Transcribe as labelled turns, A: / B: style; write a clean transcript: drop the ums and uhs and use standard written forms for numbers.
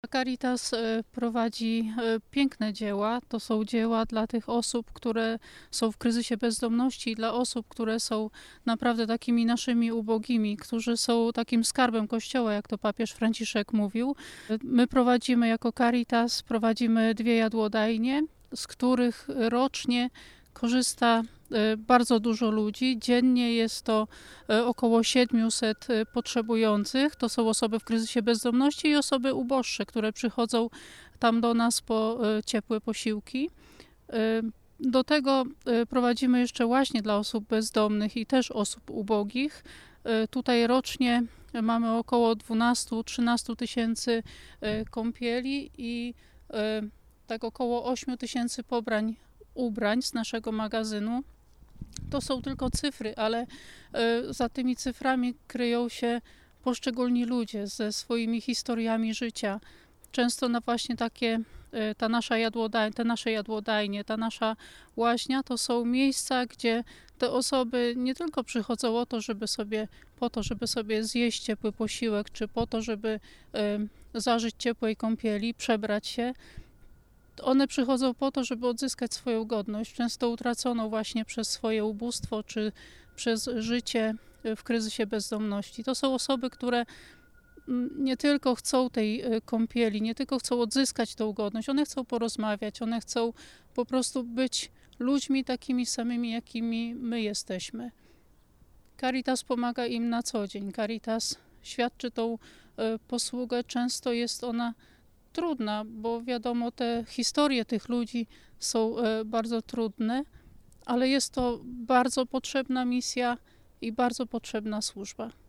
A: Caritas prowadzi piękne dzieła. To są dzieła dla tych osób, które są w kryzysie bezdomności, dla osób, które są naprawdę takimi naszymi ubogimi, którzy są takim skarbem Kościoła, jak to papież Franciszek mówił. My prowadzimy jako Caritas, prowadzimy 2 jadłodajnie, z których rocznie korzysta bardzo dużo ludzi. Dziennie jest to około 700 potrzebujących. To są osoby w kryzysie bezdomności i osoby uboższe, które przychodzą tam do nas po ciepłe posiłki. Do tego prowadzimy jeszcze właśnie dla osób bezdomnych i też osób ubogich. Tutaj rocznie mamy około 12-13 tysięcy kąpieli i tak około 8 tysięcy pobrań ubrań z naszego magazynu. To są tylko cyfry, ale za tymi cyframi kryją się poszczególni ludzie ze swoimi historiami życia. Często na właśnie takie, te nasze jadłodajnie, ta nasza łaźnia to są miejsca, gdzie te osoby nie tylko przychodzą po to, żeby sobie zjeść ciepły posiłek, czy po to, żeby zażyć ciepłej kąpieli, przebrać się. One przychodzą po to, żeby odzyskać swoją godność, często utraconą właśnie przez swoje ubóstwo czy przez życie w kryzysie bezdomności. To są osoby, które nie tylko chcą tej kąpieli, nie tylko chcą odzyskać tą godność, one chcą porozmawiać, one chcą po prostu być ludźmi takimi samymi, jakimi my jesteśmy. Caritas pomaga im na co dzień. Caritas świadczy tą posługę, często jest ona trudna, bo wiadomo, te historie tych ludzi są bardzo trudne, ale jest to bardzo potrzebna misja i bardzo potrzebna służba.